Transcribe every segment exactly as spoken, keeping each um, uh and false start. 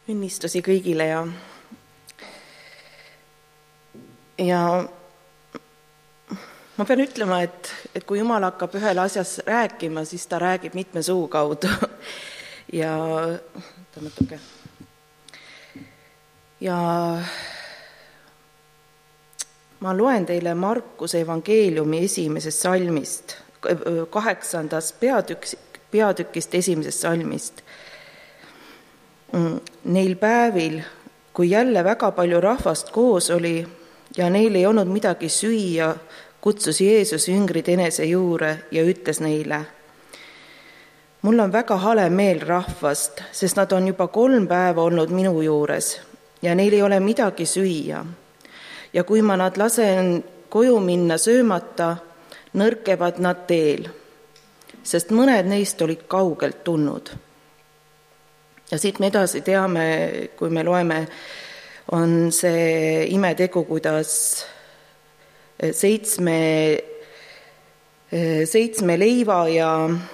Õnnistusi kõigile ja ja ma pean ütlema, et, et kui Jumal hakkab ühel asjas rääkima, siis ta räägib mitme suu kaudu ja natuke ja ma loen teile Markuse evangeeliumi esimesest salmist, kaheksandast peatükk, peatükist esimesest salmist. Neil päevil, kui jälle väga palju rahvast koos oli ja neil ei olnud midagi süüa, kutsus Jeesus jüngrid enese juure ja ütles neile: mul on väga hale meel rahvast, sest nad on juba kolm päeva olnud minu juures ja neil ei ole midagi süüa. Ja kui ma nad lasen koju minna söömata, nõrkevad nad teel, sest mõned neist olid kaugelt tulnud. Ja siit me edasi teame, kui me loeme, on see imetegu, kuidas seitsme, seitsme leiva ja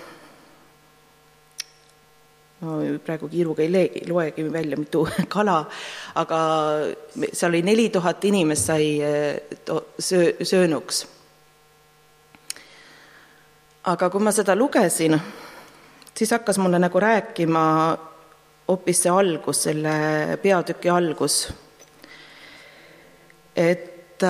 no, praegu kiiruga ei loegi välja mitu kala, aga seal oli neli tuhat inimest sai söönuks. Aga kui ma seda lugesin, siis hakkas mulle nagu rääkima hoopis see algus, selle peatüki algus. Et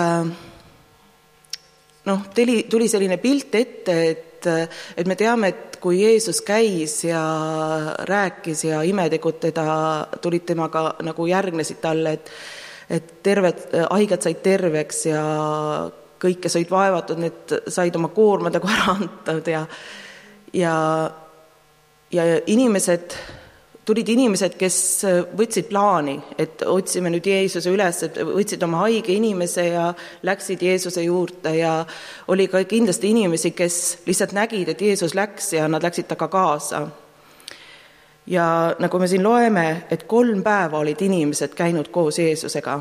noh, tuli selline pilt ette, et, et me teame, et kui Jeesus käis ja rääkis ja imetegud teda, tulid temaga nagu järgnesid talle, et, et terved, haiged said terveks ja kõik, kes olid vaevatud, need said oma koormad nagu ära antud ja, ja, ja inimesed, tulid inimesed, kes võtsid plaani, et otsime nüüd Jeesuse üles, et võtsid oma haige inimese ja läksid Jeesuse juurde ja oli ka kindlasti inimesi, kes lihtsalt nägid, et Jeesus läks ja nad läksid taga kaasa. Ja nagu me siin loeme, et kolm päeva olid inimesed käinud koos Jeesusega.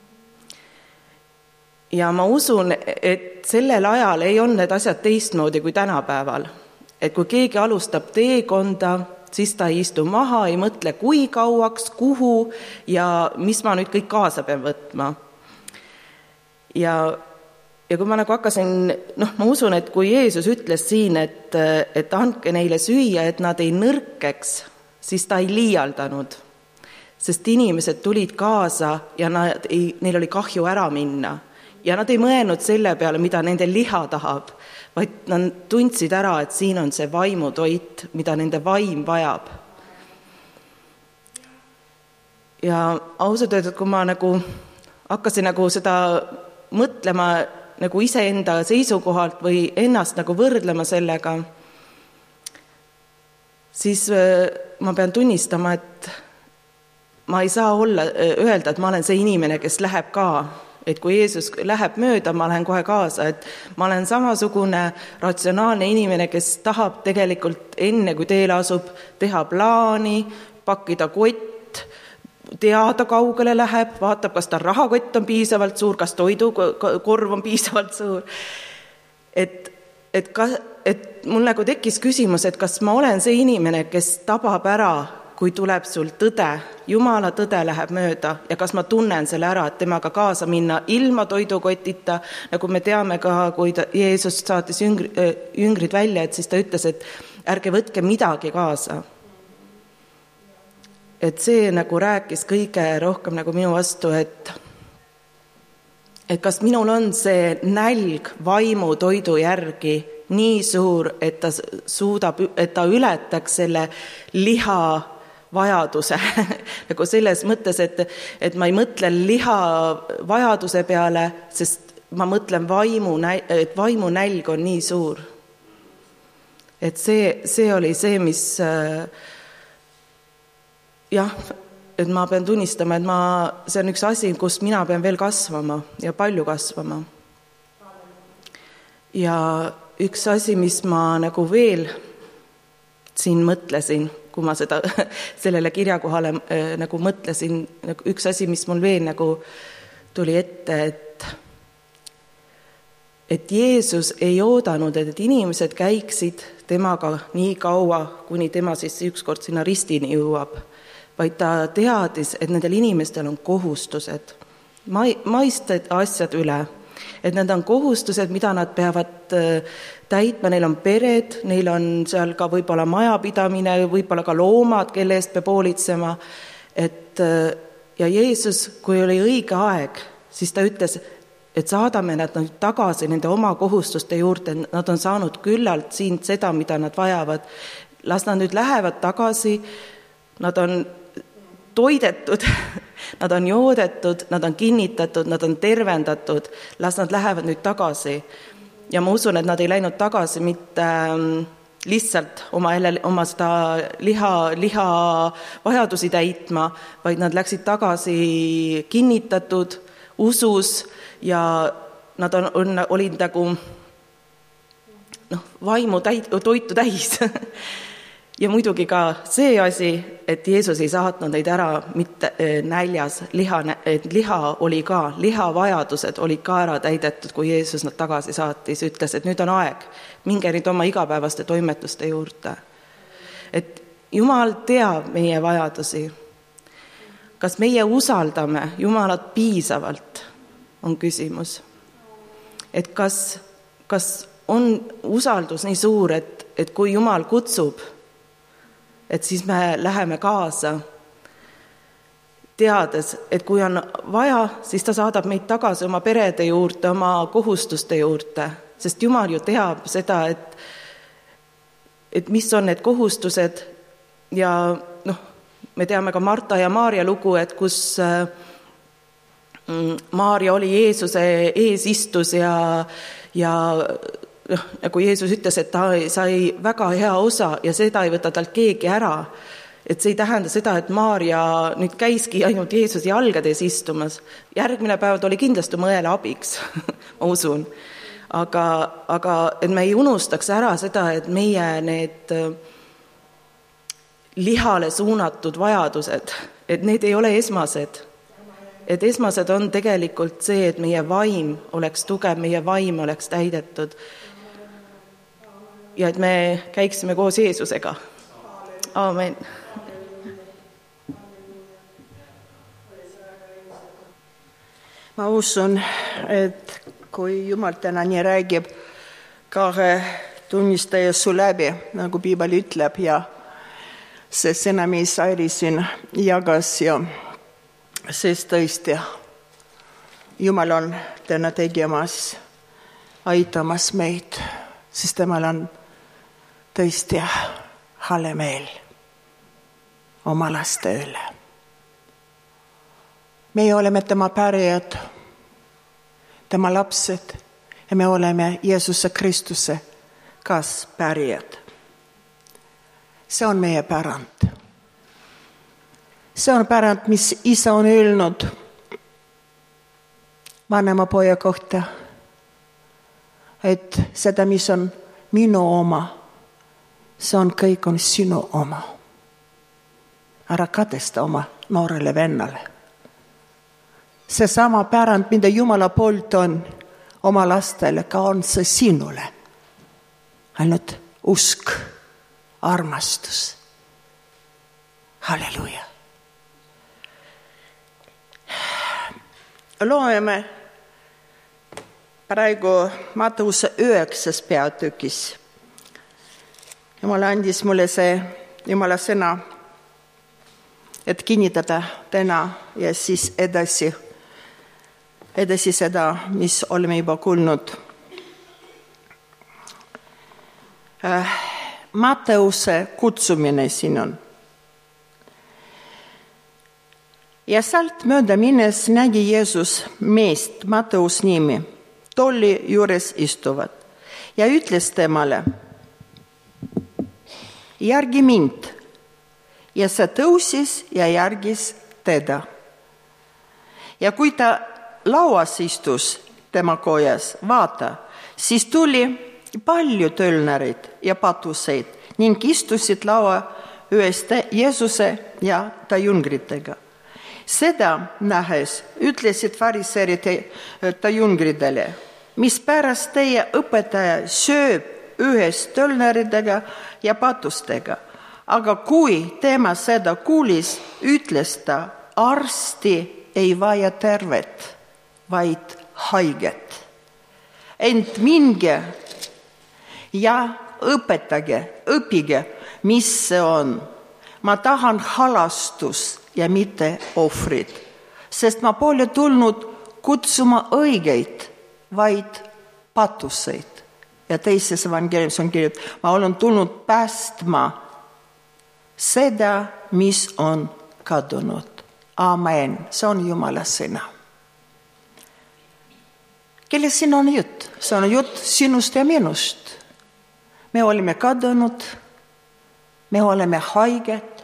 Ja ma usun, et sellel ajal ei olnud need asjad teistmoodi kui tänapäeval. Et kui keegi alustab teekonda, siis ta ei istu maha, ei mõtle kui kauaks, kuhu ja mis ma nüüd kõik kaasa pean võtma. Ja, ja kui ma nagu hakkasin, noh, ma usun, et kui Jeesus ütles siin, et, et andke neile süüa, et nad ei nõrkeks, siis ta ei liialdanud. Sest inimesed tulid kaasa ja nad ei, neil oli kahju ära minna. Ja nad ei mõelnud selle peale, mida nende liha tahab, vaid nad tundsid ära, et siin on see vaimutoit, mida nende vaim vajab. Ja ausalt öeldes, kui ma nagu hakkasin nagu seda mõtlema nagu iseenda seisukohalt või ennast nagu võrdlema sellega, siis ma pean tunnistama, et ma ei saa olla, öelda, et ma olen see inimene, kes läheb ka. Et kui Jeesus läheb mööda, ma lähen kohe kaasa, et ma olen samasugune ratsionaalne inimene, kes tahab tegelikult enne, kui teele asub, teha plaani, pakkida kott, teada kaugele läheb, vaatab, kas ta rahakott on piisavalt suur, kas toidukorv on piisavalt suur. Et, et, ka, et mul nagu tekkis küsimus, et kas ma olen see inimene, kes tabab ära, kui tuleb sul tõde, Jumala tõde läheb mööda ja kas ma tunnen selle ära, et temaga kaasa minna ilma toidukotita, nagu me teame ka, kui ta, Jeesus saatis jüngri, jüngrid välja, et siis ta ütles, et ärge võtke midagi kaasa. Et see nagu rääkis kõige rohkem nagu minu vastu, et, et kas minul on see nälg vaimu toidu järgi nii suur, et ta suudab, et ta ületaks selle liha vajaduse, nagu selles mõttes, et, et ma ei mõtle liha vajaduse peale, sest ma mõtlen vaimu, et vaimu nälg on nii suur. Et see, see oli see, mis jah, et ma pean tunnistama, et ma, see on üks asi, kus mina pean veel kasvama ja palju kasvama. Ja üks asi, mis ma nagu veel siin mõtlesin, kui ma seda, sellele kirjakohale äh, nagu mõtlesin, nagu üks asi, mis mul veel nagu tuli ette, et, et Jeesus ei oodanud, et inimesed käiksid temaga nii kaua, kuni tema siis ükskord sinna ristini jõuab, vaid ta teadis, et nendel inimestel on kohustused maiste asjad üle, et need on kohustused, mida nad peavad täitma, neil on pered, neil on seal ka võib-olla majapidamine, võib-olla ka loomad, kelle eest peab hoolitsema, et ja Jeesus, kui oli õige aeg, siis ta ütles, et saadame nad tagasi nende oma kohustuste juurde, nad on saanud küllalt siin seda, mida nad vajavad. Las nad nüüd lähevad tagasi, nad on toidetud, nad on joodetud, nad on kinnitatud, nad on tervendatud, las nad lähevad nüüd tagasi. Ja ma usun, et nad ei läinud tagasi mitte lihtsalt oma, oma seda liha, liha vajadusi täitma, vaid nad läksid tagasi kinnitatud, usus ja nad on, on, olid nagu noh, vaimu täit, toitu täis. Ja muidugi ka see asi, et Jeesus ei saatnud neid ära mitte näljas, liha, et liha oli ka, lihavajadused olid ka ära täidetud, kui Jeesus nad tagasi saatis, ütles, et nüüd on aeg, minge nüüd oma igapäevaste toimetuste juurde. Et Jumal teab meie vajadusi. Kas meie usaldame Jumalat piisavalt, on küsimus. Et kas, kas on usaldus nii suur, et, et kui Jumal kutsub, et siis me läheme kaasa, teades, et kui on vaja, siis ta saadab meid tagasi oma perede juurde, oma kohustuste juurde, sest Jumal ju teab seda, et, et mis on need kohustused ja noh, me teame ka Marta ja Maarja lugu, et kus Maarja oli Jeesuse ees istus ja, ja noh, nagu Jeesus ütles, et ta sai väga hea osa ja seda ei võta talt keegi ära. Et see ei tähenda seda, et Maarja nüüd käiski ainult Jeesuse jalgades istumas. Järgmine päev oli kindlasti mõele abiks, ma usun. Aga, aga et me ei unustaks ära seda, et meie need lihale suunatud vajadused, et need ei ole esmased. Et esmased on tegelikult see, et meie vaim oleks tugev, meie vaim oleks täidetud. Ja et me käiksime koos Jeesusega. Aamen. Ma usun, et kui Jumal täna nii räägib kahe tunnistaja su läbi, nagu Piibel ütleb, ja see sõna, mis Airi siin jagas, ja siis tõesti Jumal on täna tegemas, aitamas meid, sest temal on tõesti hale meel oma laste üle. Meie oleme tema pärijad, tema lapsed ja me oleme Jeesuse Kristuse kaaspärijad. See on meie pärand. See on pärand, mis isa on öelnud vanema poja kohta, et seda, mis on minu oma, see on kõik on sinu oma. Ära kadesta oma noorele vennale. See sama pärand, mida Jumala poolt on oma lastele, ka on see sinule. Ainult usk, armastus. Halleluja. Loeme praegu Matteuse üheksas peatükis. Jumal andis mulle see Jumala sõna, et kinnitada täna ja siis edasi, edasi seda, mis oleme juba kuulnud. Matteuse kutsumine siin on. Ja sealt mööda minnes nägi Jeesus meest, Matteus nimi, tolli juures istuvad ja ütles temale, järgi mind. Ja see tõusis ja järgis teda. Ja kui ta lauas istus tema kojas, vaata, siis tuli palju tölnerid ja patuseid ning istusid laua ühest Jeesuse ja ta jüngritega. Seda nähes ütlesid fariseerid ta jüngridele, mis pärast teie õpetaja sööb ühes tölneridega ja patustega, Aga kui tema seda kuulis, ütles ta, arsti ei vaja tervet, vaid haiget. Ent minge ja õpetage, õpige, mis see on. Ma tahan halastus ja mitte ohvrid, sest ma pole tulnud kutsuma õigeid, vaid patuseid. Ja teises evangeeliumis on kirjutatud, ma olen tulnud päästma seda, mis on kadunud. Amen. See on Jumala sõna. Kelle siin on jutt? See on jutt sinust ja minust. Me oleme kadunud, me oleme haiged.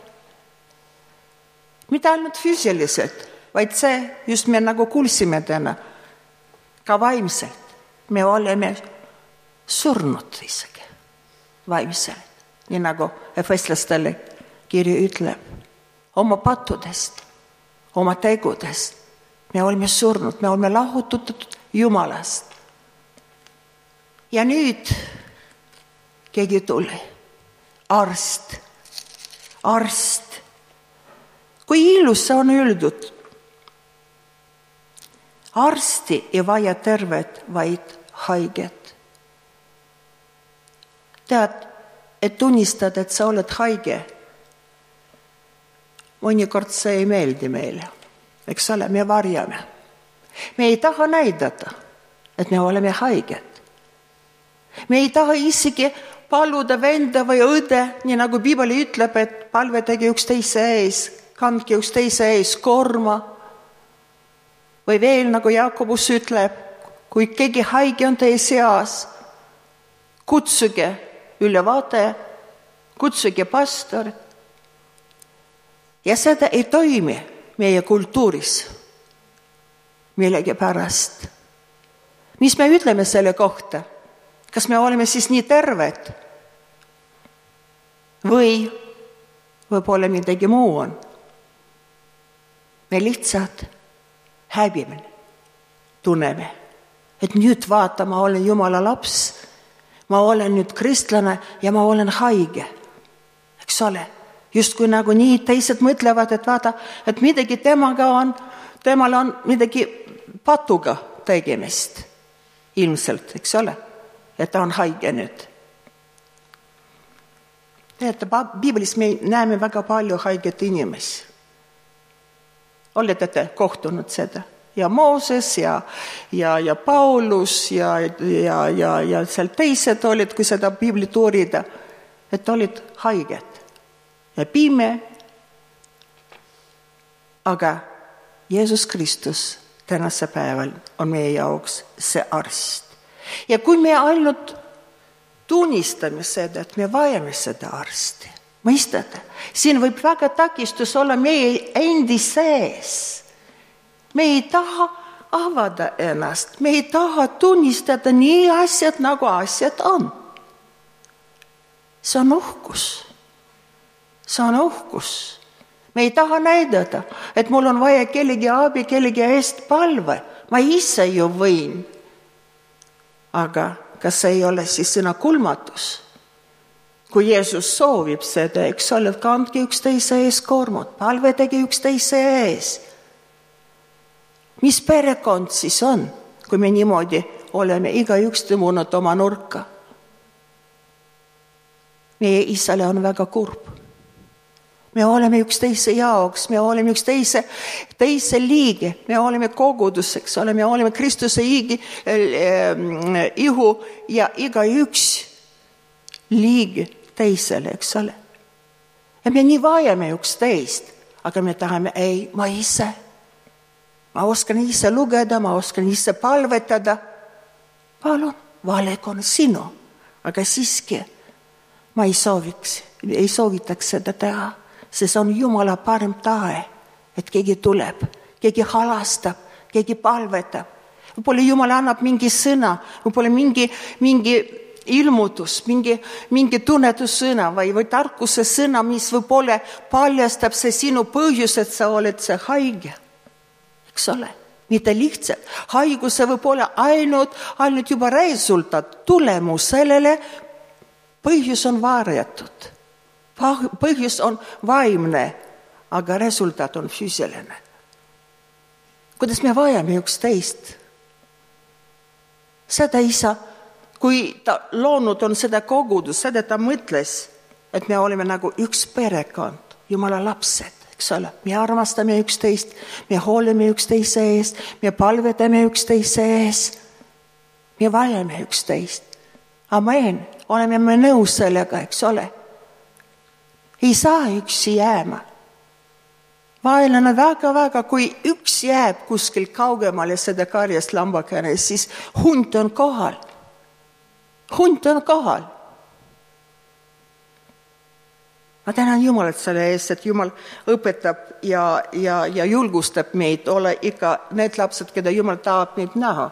Mitte ainult füüsiliselt, vaid see, just me nagu kuulsime täna, ka vaimselt. Me oleme surnud isegi vaimselt. Nii nagu efeslastele kiri ütleb, oma pattudest, oma tegudest. Me oleme surnud, me oleme lahutatud Jumalast. Ja nüüd keegi tuli, arst, arst. Kui ilus see on öeldud, arsti ei vaja tervet, vaid haiget. Tead, et tunnistada, et sa oled haige, mõnikord see ei meeldi meile. Eks ole, me varjame. Me ei taha näidata, et me oleme haiged. Me ei taha isegi paluda venda või õde, nii nagu Piibel ütleb, et palvetage üksteise ees, kandke üksteise ees korma. Või veel, nagu Jakobus ütleb, kui keegi haige on teie seas, kutsuge ülevaataja, kutsuge pastor. Ja seda ei toimi meie kultuuris millegi pärast. Mis me ütleme selle kohta? Kas me oleme siis nii terved? Või võib-olla midagi muu on? Me lihtsalt häbime, tunneme, et nüüd vaata, ma olen Jumala laps, ma olen nüüd kristlane ja ma olen haige. Eks ole? Just kui nagu nii teised mõtlevad, et vaata, et midagi temaga on, temal on midagi patuga tegemist. Ilmselt, eks ole, et ta on haige nüüd. Teate, Piiblis me näeme väga palju haiget inimesi. Olete te kohtunud seda? Ja Mooses ja, ja, ja Paulus ja, ja, ja, ja seal teised olid, kui seda Piiblit uurida, et olid haiged. Ja pime, aga Jeesus Kristus tänase päeval on meie jaoks see arst. Ja kui me ainult tunnistame seda, et me vajame seda arsti, mõistate, siin võib väga takistus olla meie endi sees. Me ei taha avada ennast, me ei taha tunnistada nii asjad, nagu asjad on. See on uhkus. See on uhkus. Me ei taha näidata, et mul on vaja kellegi abi, kellegi eest palve. Ma ise ju võin. Aga kas see ei ole siis sõna kulmatus? Kui Jeesus soovib seda, eks ole, kandke üksteise ees koormut, palvetage üksteise ees. Mis perekond siis on, kui me niimoodi oleme iga üks tõmmunud oma nurka? Meie isale on väga kurb. Me oleme üksteise jaoks, me oleme üksteise teise liige, me oleme koguduseks, me oleme Kristuse igi, äh, ihu ja iga üks liige teisele, eks ole. Ja me nii vajame üksteist, aga me tahame, ei, ma ise, ma oskan ise lugeda, ma oskan ise palvetada. Palun, valik on sinu, aga siiski ma ei sooviks, ei soovitaks seda teha. See on Jumala parem tahe, et keegi tuleb, keegi halastab, keegi palvetab. Võib-olla Jumal annab mingi sõna, võib-olla mingi, mingi ilmutus, mingi, mingi tunnetussõna või, või tarkuse sõna, mis võib-olla paljastab see sinu põhjus, et sa oled see haige. Eks ole? Mitte lihtsalt. Haiguse võib-olla ainult, ainult juba resultaat, tulemus sellele, põhjus on varjatud. Põhjus on vaimne, aga resultaat on füüsiline. Kuidas me vajame üksteist? Seda isa, kui ta loonud on seda kogudus, seda ta mõtles, et me oleme nagu üks perekond, Jumala lapsed, eks ole. Me armastame üksteist, me hoolime üksteise eest, me palvetame üksteise eest, me vajame üksteist. Amen, oleme me nõus sellega, eks ole. Ei saa üksi jääma. Vaelane väga-väga, kui üks jääb kuskil kaugemale seda karjast lambakene, siis hunt on kohal. Hunt on kohal. Ma tänan Jumalat selle eest, et Jumal õpetab ja, ja, ja julgustab meid olla ikka need lapsed, keda Jumal tahab meid näha.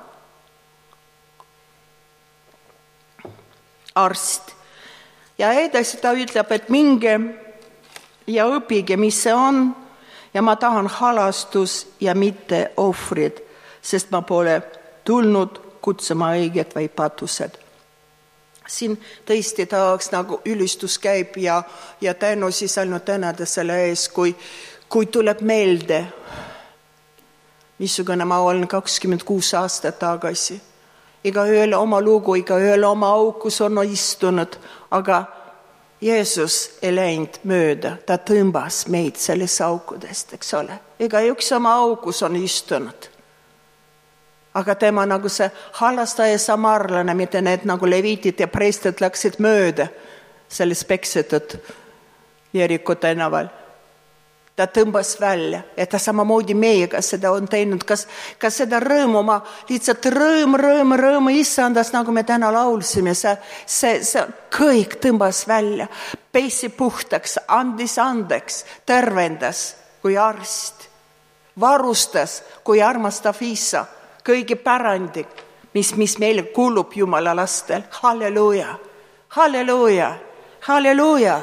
Arst. Ja edasi ta ütleb, et minge ja õpige, mis see on. Ja ma tahan halastus ja mitte ohvrid, sest ma pole tulnud kutsuma õiget või patused. Siin tõesti tahaks nagu ülistus käib ja, ja tänu siis ainult tänada selle ees, kui, kui tuleb meelde, missugune ma olen kakskümmend kuus aastat tagasi. Iga ühel oma lugu, iga ühel oma aukus on istunud, aga Jeesus ei läinud mööda, ta tõmbas meid selles aukudest, eks ole. Ega üks oma aukus on istunud. Aga tema nagu see halastaja samarlane, mitte need nagu leviitid ja preestid läksid mööda selles peksetud Jeriko tänaval. Ta tõmbas välja, et ta samamoodi meiega seda on teinud. Kas, kas seda rõõmu, ma lihtsalt rõõm, rõõm, rõõm issandas, nagu me täna laulsime, see, see, see kõik tõmbas välja, peisi puhtaks, andis andeks, tervendas kui arst, varustas kui armastav isa, kõigi pärandi, mis, mis meile kuulub Jumala lastel. Halleluuja, halleluuja, halleluuja.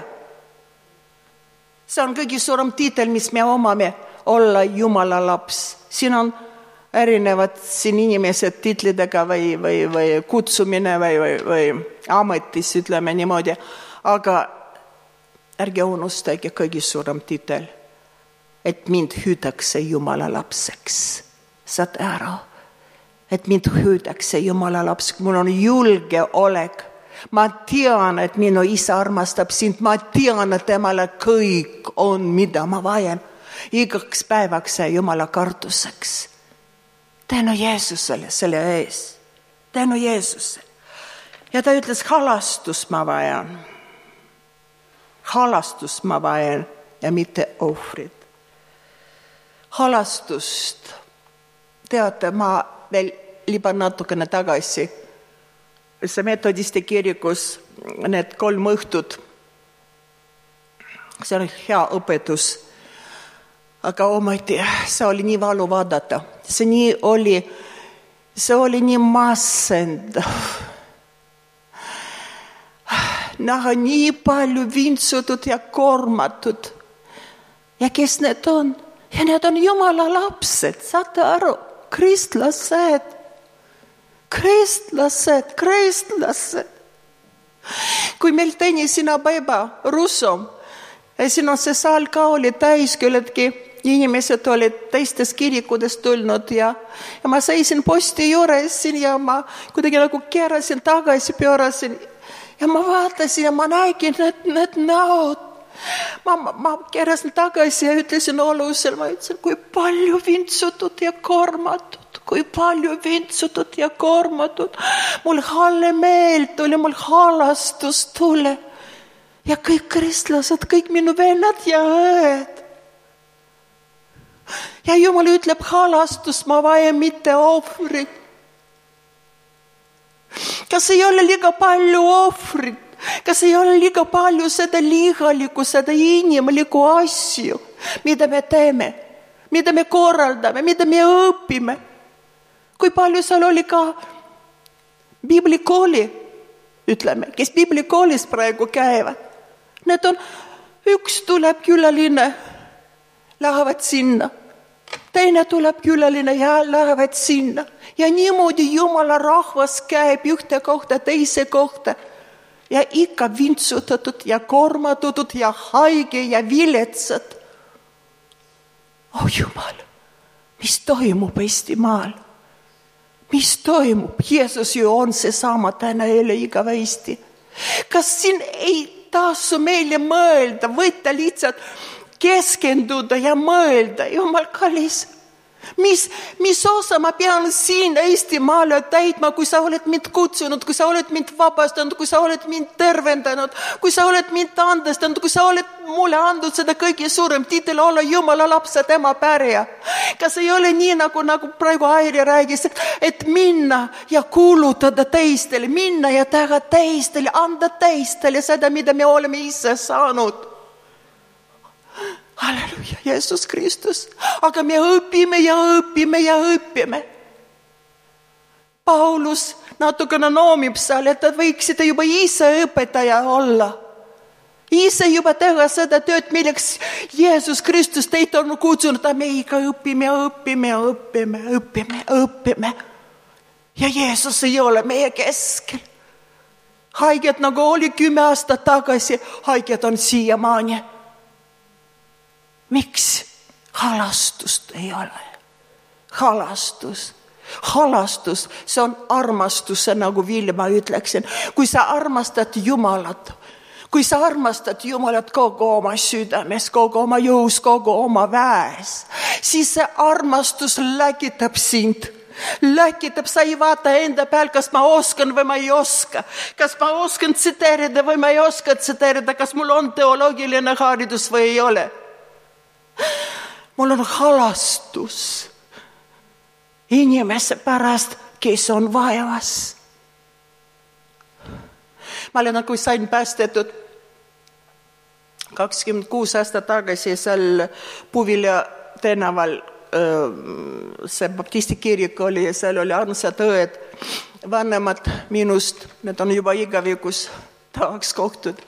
See on kõige suurem tiitel, mis me omame, olla Jumala laps. Siin on erinevad siin inimesed titlidega või, või, või kutsumine või, või, või ametis, ütleme niimoodi. Aga ärge unustage kõige suurem tiitel, et mind hüüdakse Jumala lapseks. Saad ära, et mind hüüdakse Jumala lapseks. Mul on julge olek. Ma tean, et minu isa armastab sind. Ma tean, et temale kõik on, mida ma vajan. Igaks päevaks ja Jumala kartuseks. Tänu Jeesusele selle ees. Tänu Jeesusele. Ja ta ütles, halastus ma vajan. Halastus ma vajan ja mitte ohvrid. Halastust. Teate, ma veel liban natukene tagasi. See metodiste kirikus need kolm õhtut. See on hea õpetus. Aga ometi see oli nii valu vaadata. See, nii oli, see oli nii massendav. Näha nii palju vintsutud ja kormatud. Ja kes need on? Ja need on Jumala lapsed. Saate aru? Kristlased. Kristlased, kristlased. Kui meil tennisina päeva Russom, siin on see saal ka oli täis, külledki inimesed olid teistest kirikudest tulnud ja, ja ma seisin posti juures ja ma kuidagi nagu keerasin tagasi, pöörasin ja ma vaatasin ja ma nägin need, need näod. Ma, ma, ma keerasin tagasi ja ütlesin olusel, ma ütlesin, kui palju vintsutud ja kormatud. Kui palju vintsutud ja kormatud. Mul halle meel tuli, mul halastus tule. Ja kõik kristlased, kõik minu vennad ja õed. Ja Jumal ütleb, halastus ma vajan mitte ohvrit. Kas ei ole liiga palju ohvrit? Kas ei ole liiga palju seda liigalikku, seda inimlikku asju, mida me teeme, mida me korraldame, mida me õpime? Kui palju seal oli ka biiblikooli, ütleme, kes biiblikoolis praegu käivad. Need on, üks tuleb külaline, lähevad sinna. Teine tuleb külaline ja lähevad sinna. Ja niimoodi Jumala rahvas käib ühte kohta, teise kohta. ja ikka vintsutatud ja kormatatud ja haige ja viletsad. Oh Jumal, mis toimub Eestimaal? Mis toimub? Jeesus ju on see sama täna eile igavesti. Kas siin ei tasu meile mõelda, võtta lihtsalt keskenduda ja mõelda, Jumal kallis, mis, mis osa ma pean siin Eestimaale täitma, kui sa oled mind kutsunud, kui sa oled mind vabastanud, kui sa oled mind tervendanud, kui sa oled mind andestanud, kui sa oled mulle andnud seda kõige suurem tiitel olla Jumala laps ja tema pärija. Kas ei ole nii, nagu, nagu praegu Airi räägis, et minna ja kuulutada teistele, minna ja teha teistele, anda teistele seda, mida me oleme ise saanud. Halleluja, Jeesus Kristus. Aga me õpime ja õpime ja õpime. Paulus natukene noomib seal, et võiksite juba ise õpetaja olla. Ise juba teha seda tööd, milleks Jeesus Kristus teid on kutsunud, aga me ikka õpime, õpime, õpime, õpime, õpime. Ja Jeesus ei ole meie keskel. Haiged nagu oli kümme aastat tagasi, haiged on siiamaani. Miks? Halastust ei ole. Halastus. Halastus, see on armastus, nagu Vilma ütleksin. Kui sa armastad Jumalat, kui sa armastad Jumalat kogu oma südames, kogu oma jõus, kogu oma väes, siis see armastus läkitab sind. Läkitab, sa ei vaata enda peal, kas ma oskan või ma ei oska. Kas ma oskan tsiteerida või ma ei oska tsiteerida, kas mul on teoloogiline haridus või ei ole. Mul on halastus inimese pärast, kes on vaevas. Ma olen nagu sain päästetud kakskümmend kuus aastat tagasi seal Puvilja tänaval. See baptisti kirik oli ja seal oli armsad õed, vanemad minust, need on juba igavikus tahaks kohtud.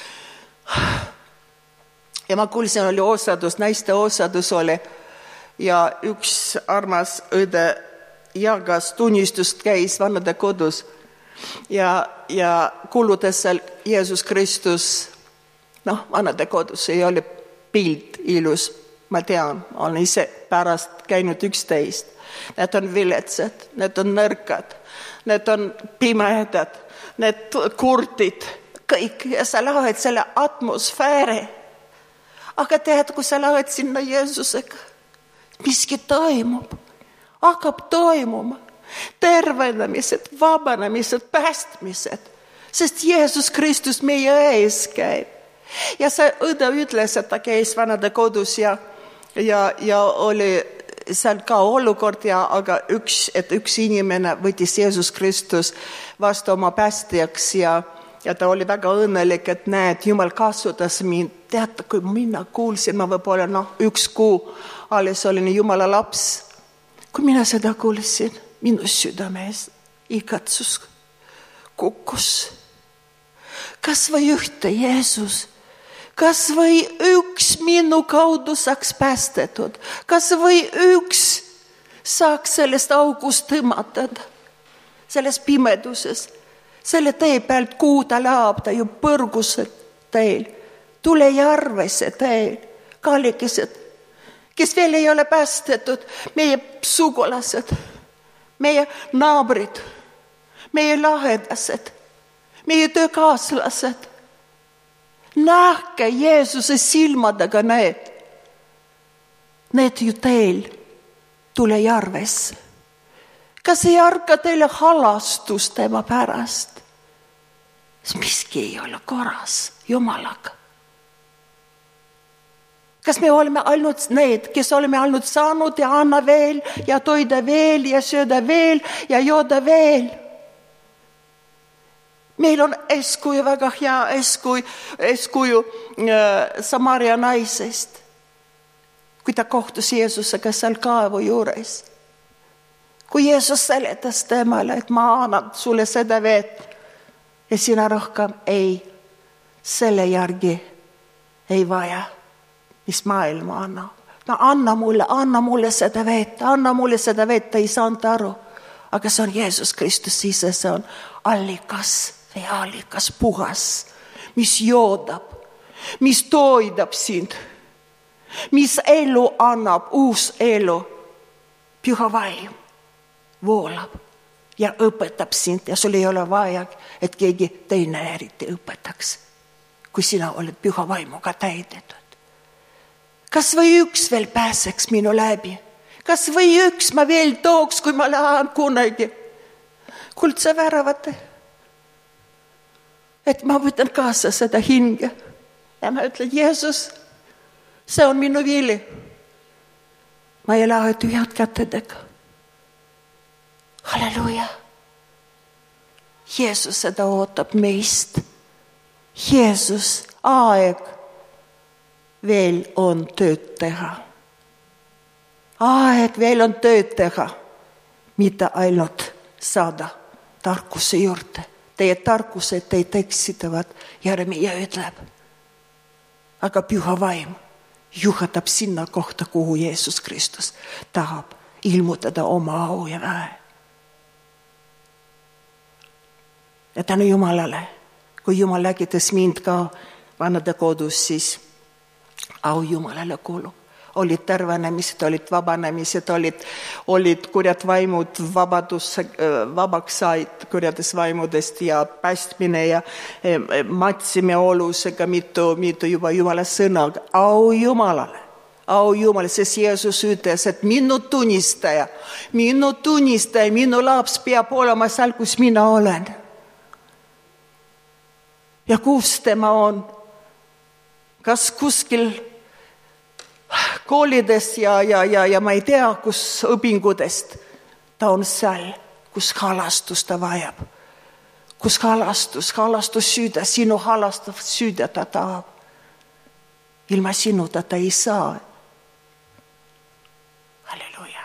Ja ma kuulsin, oli osadus, naiste osadus oli ja üks armas õde jagas tunnistust, käis vanade kodus ja, ja kuulutas seal Jeesus Kristus, noh, vanade kodus ei ole pilt ilus, ma tean, olen ise pärast käinud üksteist. Need on viletsad, need on nõrkad, need on pimedad, need kurtid, kõik ja sa lähed selle atmosfääri. Aga tead, kui sa lähed sinna Jeesusega, miski toimub, hakkab toimuma, tervenemised, vabanemised, päästmised, sest Jeesus Kristus meie ees käib. Ja see õde ütles, et ta käis vanade kodus ja, ja, ja oli seal ka olukord, ja, aga üks, et üks inimene võttis Jeesus Kristus vastu oma päästjaks ja Ja ta oli väga õnnelik, et näed, Jumal kasutas mind. Teate, kui mina kuulsin, ma võib-olla no, üks kuu alles olin Jumala laps. Kui mina seda kuulsin, minu südames igatsus kukkus. Kas või ühte Jeesus, kas või üks minu kaudu saaks päästetud, kas või üks saaks sellest august tõmatada, selles pimeduses. Selle tee pealt, kuhu ta laab, ta ju põrgused teel, tule järvese teel, kallikesed, kes veel ei ole päästetud, meie sugulased, meie naabrid, meie lahedased, meie töökaaslased. Nähke Jeesuse silmadega need, need ju teel, tule järvesse. Kas ei arka teile halastus tema pärast? Miski ei ole korras Jumalaga. Kas me oleme ainult need, kes oleme ainult saanud ja anna veel ja toida veel ja sööda veel ja jooda veel? Meil on eskuju, väga hea eskuju, eskuju äh, Samaria naisest, kui ta kohtus Jeesusega seal kaevu juures. Kui Jeesus seletas temale, et ma annan sulle seda veed ja sina rohkem ei, selle järgi ei vaja, mis maailma anna. No anna mulle, anna mulle seda veed, anna mulle seda veed, ta ei saanud aru. Aga see on Jeesus Kristus ise, see on allikas, veeallikas puhas, mis joodab, mis toidab sind, mis elu annab, uus elu. Püha vaim voolab ja õpetab sind ja sul ei ole vaja, et keegi teine eriti õpetaks, kui sina oled püha vaimuga täidetud. Kas või üks veel pääseks minu läbi? Kas või üks ma veel tooks, kui ma lähen kunagi kuldse väravate? Et ma võtan kaasa seda hinge. Ja ma ütlen, Jeesus, see on minu vili. Ma ei lähe tühjad kätedega. Halleluja. Jeesus seda ootab meist. Jeesus, aeg veel on tööd teha. Aeg veel on tööd teha, mitte ainult saada tarkuse juurde. Teie tarkused teid eksitavad, Jeremia ütleb. Aga püha vaim juhatab sinna kohta, kuhu Jeesus Kristus tahab ilmutada oma au ja väe. Ja tänu Jumalale, kui Jumal läkitas mind ka vanade kodus, siis au Jumalale kuulub. Olid tervenemised, olid vabanemised, olid, olid kurjad vaimud, vabadus, vabaks said kurjades vaimudest ja päästmine ja matsime olusega mitu, mitu juba Jumala sõna. Au Jumalale, au Jumalale, sest Jeesus ütles, et minu tunnistaja, minu tunnistaja, minu laps peab olema seal, kus mina olen. Ja kus tema on? Kas kuskil koolides ja, ja, ja, ja ma ei tea, kus õpingudest. Ta on seal, kus halastus ta vajab. Kus halastus, halastus süüda, sinu halastav süüda ta tahab. Ilma sinuta ta ei saa. Halleluja.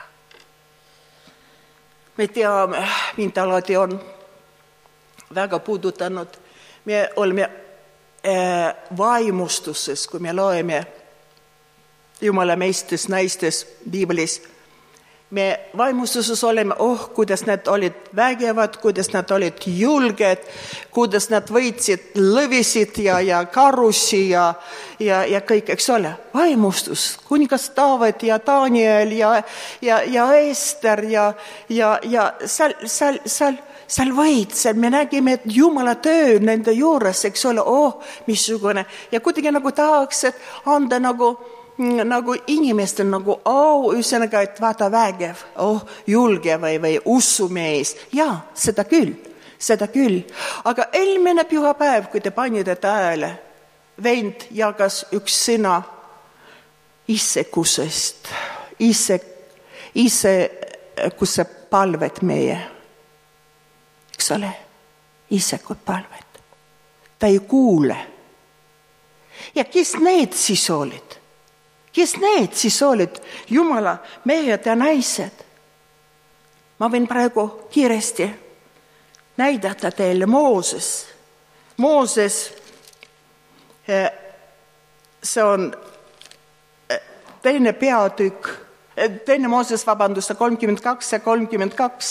Me teame, mind alati on väga puudutanud. Me oleme äh, vaimustuses, kui me loeme Jumala meistes, naistes, piiblis. Me vaimustuses oleme, oh, kuidas nad olid vägevad, kuidas nad olid julged, kuidas nad võitsid lõvisid ja, ja karusi ja, ja, ja kõik, eks ole. Vaimustus, kuningas Taavet ja Daniel ja, ja, ja Ester ja, ja, ja seal, seal, seal, seal võid, seal me nägime, et Jumala töö nende juures, eks ole, oh, missugune. Ja kuidagi nagu tahaks, et anda nagu nagu inimestel nagu au, üsõnaga, et vaata vägev, oh, julge või, või usumees. Ja, seda küll, seda küll. Aga eelmine pühapäev, kui te panite tähele, vend jagas üks sõna isekusest, ise, ise, kus see palvet meie. Eks ole, isekud palvet. Ta ei kuule. Ja kes need siis olid? Kes need siis olid? Jumala mehed ja naised. Ma võin praegu kiiresti näidata teile Mooses. Mooses, see on teine peatükk, teine Mooses, vabandust, kolmkümmend kaks ja kolmkümmend kaks.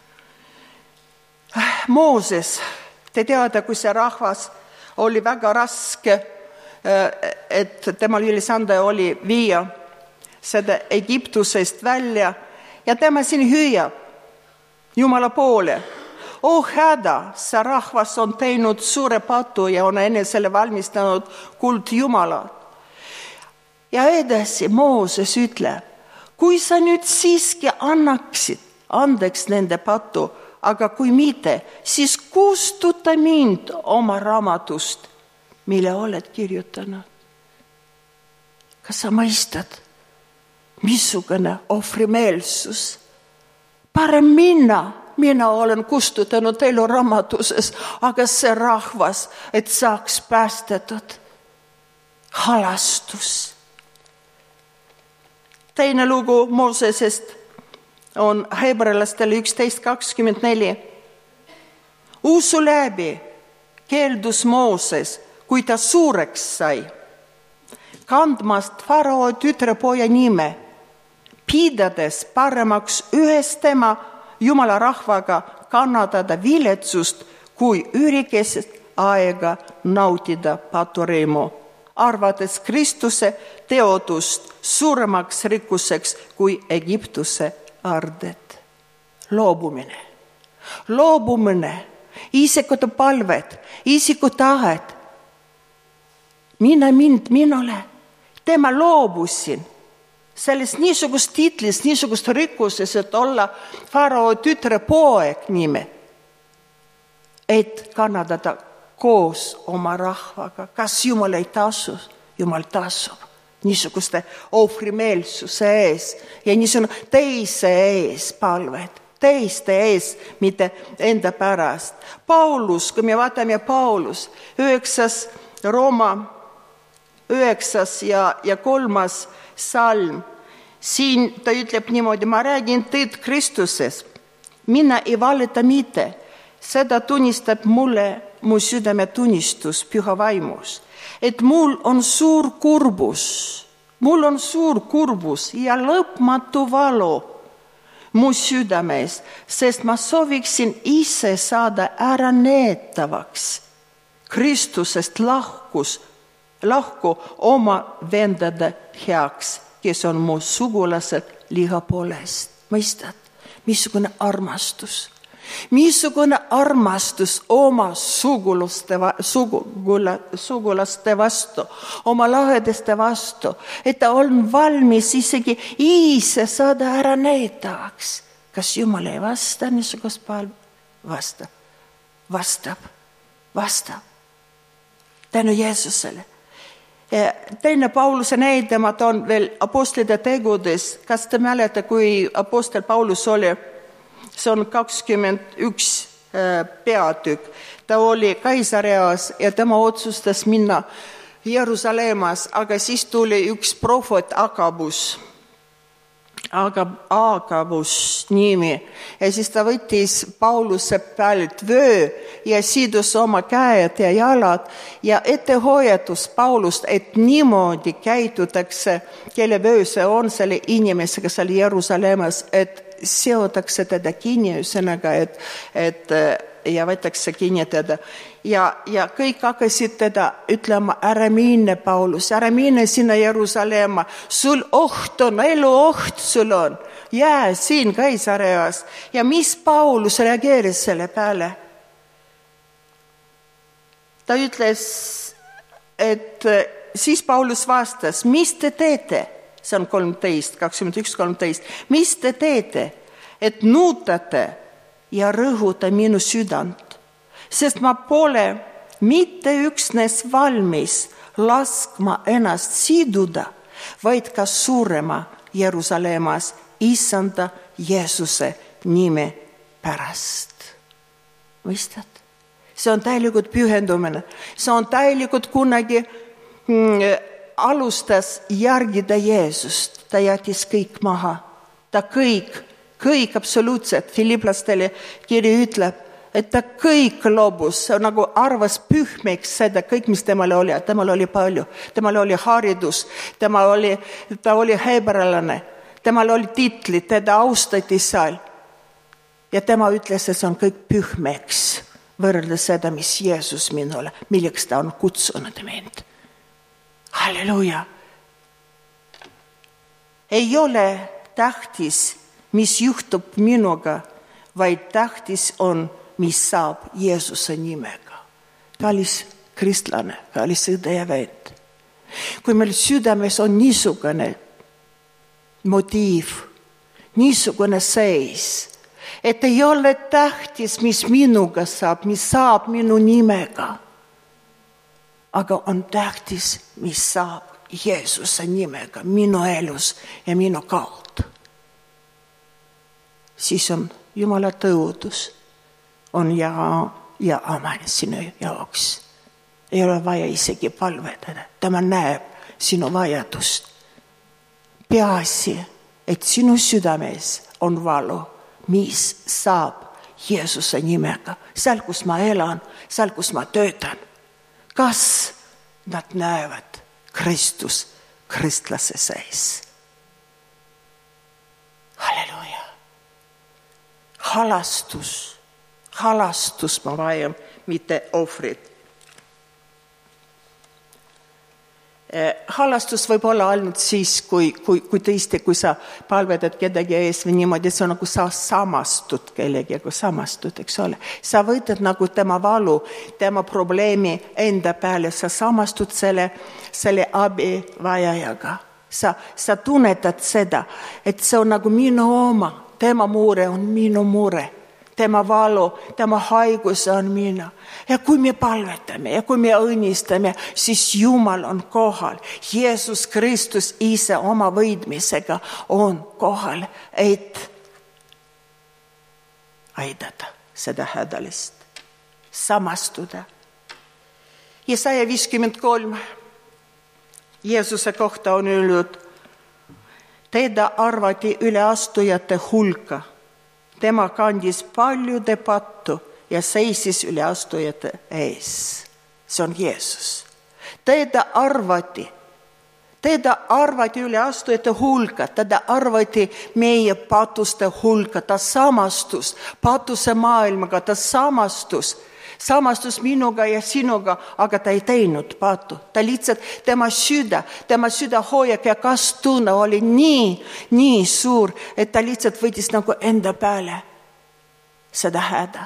Mooses, te teate, kui see rahvas oli väga raske, et temal ülesande oli viia seda Egiptusest välja ja tema siin hüüab Jumala poole. Oh häda, see rahvas on teinud suure patu ja on enesele valmistanud kuld Jumala. Ja edasi Mooses ütleb, kui sa nüüd siiski annaksid andeks nende patu, aga kui mitte, siis kustuta mind oma raamatust, mille oled kirjutanud. Kas sa mõistad, missugune ohvrimeelsus? Parem minna, mina olen kustutanud elu raamatuses, aga see rahvas, et saaks päästetud. Halastus. Teine lugu Moosesest on Hebralastele üksteist kakskümmend neli. Usu läbi keeldus Mooses, kui ta suureks sai, kandmast farao tütrepoja nime, pidades paremaks ühes tema Jumala rahvaga kannatada viletsust kui ürikeset aega nautida paturimo, arvates Kristuse teodust suuremaks rikkuseks kui Egiptuse arded. Loobumine. Loobumine, isikud palved, isikud tahet. Mina mind minule, tema loobusin sellest niisugust titlist, niisugust rikkuses, et olla Farao tütre poeg nime, et kannatada koos oma rahvaga. Kas Jumal ei tasu? Jumal tasub niisuguste ohvrimeelsuse ees ja niisugune teise ees palved, teiste ees, mitte enda pärast. Paulus, kui me vaatame Paulus, üheksas Rooma, üheksas ja, ja kolmas salm, siin ta ütleb niimoodi, ma räägin tõd Kristuses, mina ei valeta mitte, seda tunnistab mulle mu südame tunnistus püha vaimus, et mul on suur kurbus, mul on suur kurbus ja lõpmatu valu mu südames, sest ma sooviksin ise saada ära neetavaks Kristusest lahkus, lahku oma vendade heaks, kes on mu sugulased liha poolest. Mõistad, missugune armastus, missugune armastus oma sugulaste, sugula, sugulaste vastu, oma lahedeste vastu, et ta on valmis isegi ise saada ära neetavaks. Kas Jumal ei vasta niisugust palve? Vastab, vastab, vastab. Tänu Jeesusele. Teine Pauluse näide, ma toon veel apostlite tegudes. Kas te mälete, kui apostel Paulus oli, see on kakskümmend üks peatükk. Ta oli Kaisareas ja tema otsustas minna Jerusalemmas, aga siis tuli üks prohvet Agabus. Agabus nimi. Ja siis ta võttis Pauluse pealt vöö ja sidus oma käed ja jalad ja ettehoiatus Paulust, et niimoodi käitutakse, kelle vöö see on selle inimesega seal Jerusalemmas, et seotakse teda kinni, ühesõnaga, et, et ja võetakse kinni teda. Ja, ja kõik hakkasid teda ütlema, ära minne, Paulus, ära minne sinna Jerusalemma, sul oht on, elu oht sul on, jää siin Kaisareas. Ja mis Paulus reageeris selle peale? Ta ütles, et siis Paulus vastas, mis te teete? See on kolmteist, kakskümmend üks, kolmteist. Mis te teete, et nuutate ja rõhuta minu südant? Sest ma pole mitte üksnes valmis laskma ennast siduda, vaid ka suurema Jerusalemmas issanda Jeesuse nime pärast. Mõistad? See on täielikult pühendumine. See on täielikult kunagi mm, alustas järgida Jeesust. Ta jättis kõik maha. Ta kõik, kõik absoluutselt. Filiplastele kiri ütleb, et ta kõik loobus, nagu arvas pühmeks seda, kõik, mis temal oli. Temal oli palju. Temal oli haridus, temal oli, ta oli hebralane, temal oli titlid, teda austati seal. Ja tema ütles, et see on kõik pühmeks, võrreldes seda, mis Jeesus minule, milleks ta on kutsunud mind. Halleluja! Ei ole tähtis, mis juhtub minuga, vaid tähtis on, mis saab Jeesuse nimega. Kallis kristlane, kallis õde ja vend. Kui meil südames on niisugune motiiv, niisugune seis, et ei ole tähtis, mis minuga saab, mis saab minu nimega, aga on tähtis, mis saab Jeesuse nimega minu elus ja minu kaudu. Siis on Jumala tõudus. On ja, ja amen sinu jaoks. Ei ole vaja isegi palvetada. Tema näeb sinu vajadust. Peaasi, et sinu südames on valu, mis saab Jeesuse nimega. Seal, kus ma elan, seal, kus ma töötan. Kas nad näevad Kristus kristlase sees? Halleluja! Halastus. Halastus ma vajan mitte ohvrid. Halastus võib olla ainult siis, kui, kui, kui tõesti, kui sa palvetad kedagi ees või niimoodi, see on nagu sa samastud kellegi, kui samastud, eks ole. Sa võtad nagu tema valu, tema probleemi enda peale, sa samastud selle, selle abi vajajaga. Sa, sa tunnetad seda, et see on nagu minu oma, tema mure on minu mure. Tema valu, tema haigus on mina. Ja kui me palvetame ja kui me õnnistame, siis Jumal on kohal. Jeesus Kristus ise oma võidmisega on kohal, et aidata seda hädalist, samastuda. Jesaja viiskümmend kolm Jeesuse kohta on öeldud, teda arvati üleastujate hulka. Tema kandis paljude pattu ja seisis üleastujate ees. See on Jeesus. Teda arvati, teda arvati üleastujate hulka, teda arvati meie patuste hulka, ta samastus patuse maailmaga, ta samastus, samastus minuga ja sinuga, aga ta ei teinud patu. Ta lihtsalt, tema süda, tema süda hoiak ja kastunne oli nii, nii suur, et ta lihtsalt võttis nagu enda peale seda häda.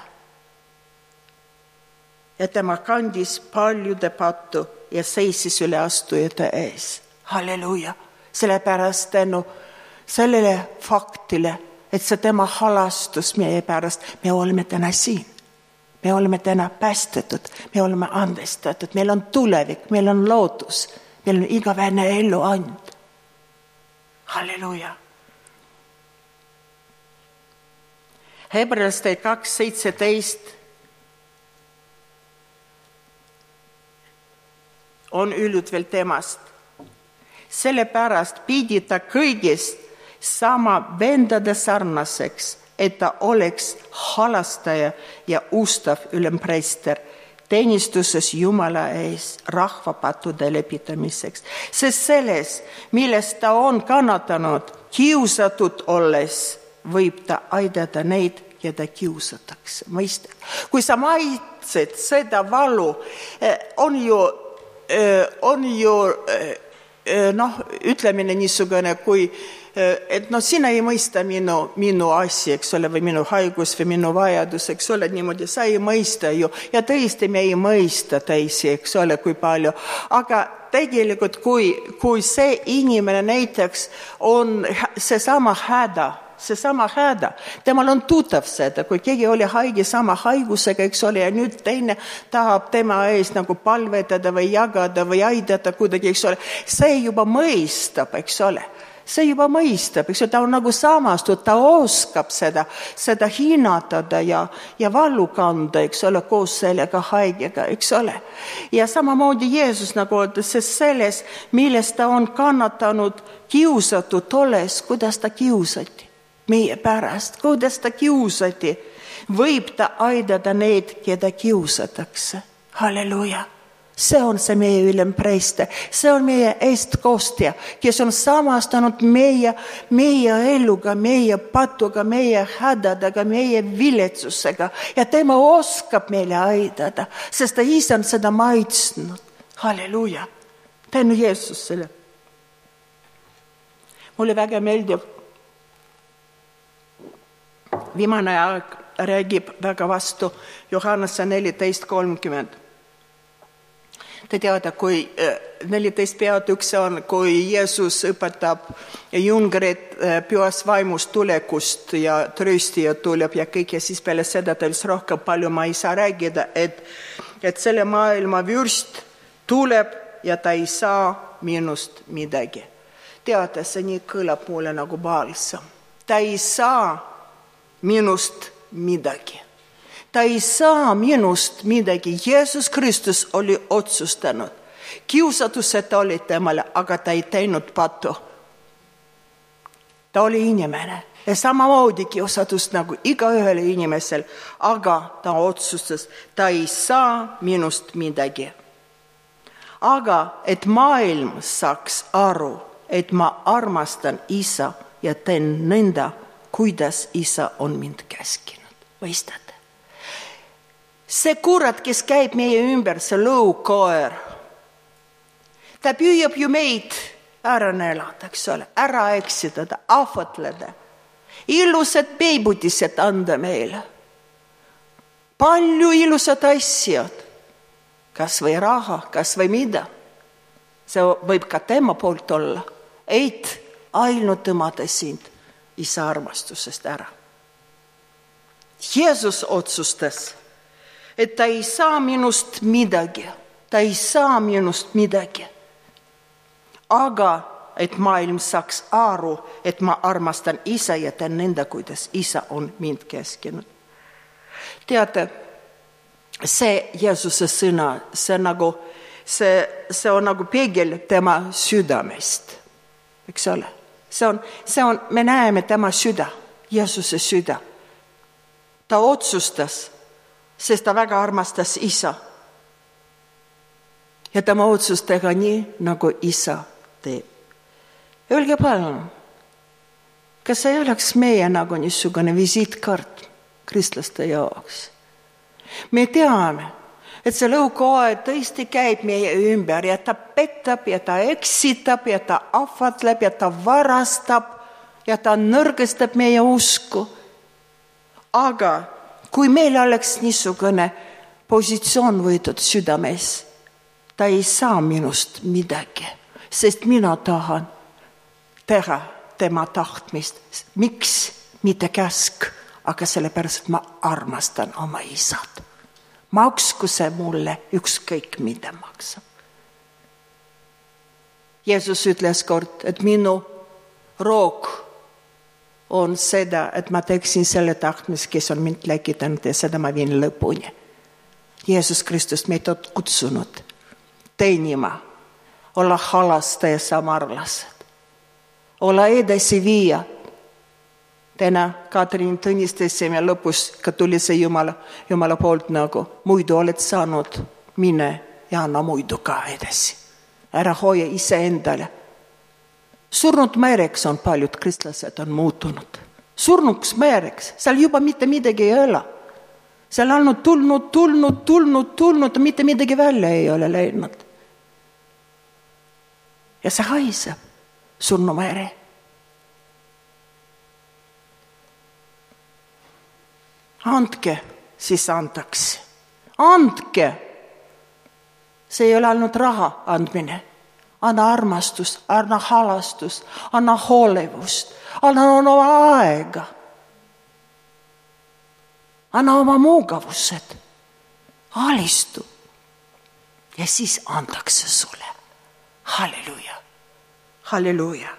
Ja tema kandis paljude pattu ja seisis üleastujate ees. Halleluja! Sellepärast tänu sellele faktile, et see tema halastus meie pärast, me oleme täna siin. Me oleme täna päästetud, me oleme andestatud, meil on tulevik, meil on lootus, meil on igaväärne elu and. Halleluja! Hebrealaste kaks seitseteist on öeldud veel temast. Sellepärast pidi ta kõigist sama vendade sarnaseks, et ta oleks halastaja ja ustav ülempreester teenistuses Jumala ees rahva pattude lepitamiseks. Sest selles, milles ta on kannatanud, kiusatud olles, võib ta aidata neid, keda kiusatakse. Mõista. Kui sa maitsed seda valu, on ju, on ju noh, ütlemine niisugune, kui et no sina ei mõista minu, minu asja, eks ole, või minu haigus või minu vajadus, eks ole, niimoodi sa ei mõista ju. Ja tõesti me ei mõista teisi, eks ole, kui palju. Aga tegelikult, kui, kui see inimene näiteks on see sama häda, see sama häda, temal on tuttav seda, kui keegi oli haige sama haigusega, eks ole, ja nüüd teine tahab tema ees nagu palvetada või jagada või aidata kuidagi, eks ole, see juba mõistab, eks ole. See juba mõistab, eks ole, ta on nagu samastud, ta oskab seda, seda hinnatada ja, ja vallu kanda, eks ole, koos sellega haigega, eks ole. Ja samamoodi Jeesus nagu ütles, selles, milles ta on kannatanud, kiusatud olles, kuidas ta kiusati meie pärast, kuidas ta kiusati, võib ta aidata neid, keda kiusatakse. Halleluja! See on see meie ülempreester, see on meie eestkostja, kes on samastanud meie, meie eluga, meie patuga, meie hädadega, meie viletsusega ja tema oskab meile aidata, sest ta ise on seda maitsnud. Halleluja! Tänu Jeesusele. Mulle väga meeldib, viimane aeg räägib väga vastu Johannese neliteist kolmkümmend. Te teada, kui neliteist peatükk on, kui Jeesus õpetab jüngrid pühast vaimust tulekust ja tröstija tuleb ja kõik ja siis peale seda teils rohkem palju ma ei saa räägida, et, et selle maailma vürst tuleb ja ta ei saa minust midagi. Teate, see nii kõlab mulle nagu baalsam. Ta ei saa minust midagi. Ta ei saa minust midagi. Jeesus Kristus oli otsustanud. Kiusatused oli temale, aga ta ei teinud patu. Ta oli inimene. Ja samamoodi kiusatust nagu iga ühele inimesel, aga ta otsustas, ta ei saa minust midagi. Aga et maailm saaks aru, et ma armastan isa ja teen nõnda, kuidas isa on mind käskinud. Mõistate? see kurat, kes käib meie ümber, see lõukoer, ta püüab ju meid ära neelata, eks ole, ära eksitada, ahvatleda, ilusad peibutised anda meile. Palju ilusad asjad, kas või raha, kas või mida. See võib ka tema poolt olla, et ainult tõmmata sind isa armastusest ära. Jeesus otsustas, et ta ei saa minust midagi, ta ei saa minust midagi. Aga et maailm saaks aru, et ma armastan isa ja teen nõnda, kuidas isa on mind käskinud. Teate, see Jeesuse sõna, see, nagu, see, see on nagu peegel tema südamest. Eks ole? See on, see on, me näeme tema süda, Jeesuse süda. Ta otsustas, sest ta väga armastas isa. Ja tema otsustega nii, nagu isa teeb. Öelge palun, kas ei oleks meie nagu niisugune visiitkart kristlaste jaoks? Me teame, et see lõukoer tõesti käib meie ümber ja ta petab ja ta eksitab ja ta ahvatleb ja ta varastab ja ta nõrgestab meie usku. Aga kui meil oleks niisugune positsioon võetud südames, ta ei saa minust midagi, sest mina tahan teha tema tahtmist. Miks? Mitte käsk, aga sellepärast ma armastan oma isad. Maksku see mulle ükskõik mida maksab. Jeesus ütles kord, et minu roog on seda, et ma teeksin selle tahtmist, kes on mind läkitanud ja seda ma viin lõpuni. Jeesus Kristus meid on kutsunud teenima, olla halastaja samarlased, olla edasi viia. Täna Katrin tunnistasime lõpus, ka tuli see Jumala, Jumala poolt nagu, muidu oled saanud, mine ja anna muidu ka edasi. Ära hoia ise endale. Surnud mereks on paljud kristlased on muutunud. Surnuks mereks, seal juba mitte midagi ei ole. Seal on tulnud, tulnud, tulnud, tulnud, mitte midagi välja ei ole läinud. Ja see haiseb surnu mere. Andke, siis antakse. Andke. See ei ole ainult raha andmine. Anna armastus, anna halastus, anna hoolevust, anna oma aega. Anna oma mugavused. Alistu. Ja siis antakse sulle. Halleluja. Halleluja.